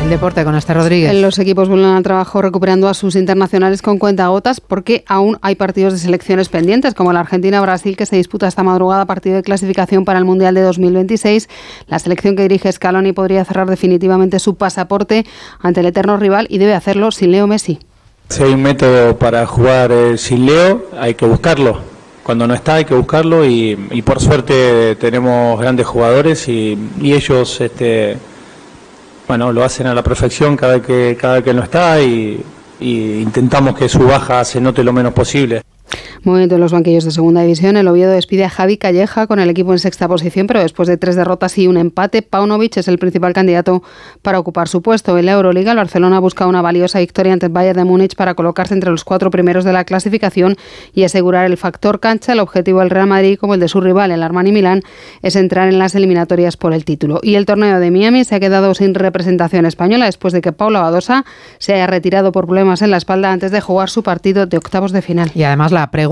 El deporte con Esther Rodríguez. Los equipos vuelven al trabajo recuperando a sus internacionales con cuentagotas porque aún hay partidos de selecciones pendientes, como la Argentina-Brasil, que se disputa esta madrugada, partido de clasificación para el Mundial de 2026. La selección que dirige Scaloni podría cerrar definitivamente su pasaporte ante el eterno rival y debe hacerlo sin Leo Messi. Si hay un método para jugar sin Leo, hay que buscarlo. Cuando no está hay que buscarlo y por suerte tenemos grandes jugadores y ellos lo hacen a la perfección cada vez que no está y intentamos que su baja se note lo menos posible. Movimiento en los banquillos de segunda división. El Oviedo despide a Javi Calleja con el equipo en sexta posición, pero después de 3 derrotas y un empate, Paunovic es el principal candidato para ocupar su puesto. En la Euroliga, el Barcelona busca una valiosa victoria ante el Bayern de Múnich para colocarse entre los 4 primeros de la clasificación y asegurar el factor cancha. El objetivo del Real Madrid, como el de su rival, el Armani Milán, es entrar en las eliminatorias por el título. Y el torneo de Miami se ha quedado sin representación española después de que Paula Badosa se haya retirado por problemas en la espalda antes de jugar su partido de octavos de final. Y además la pregunta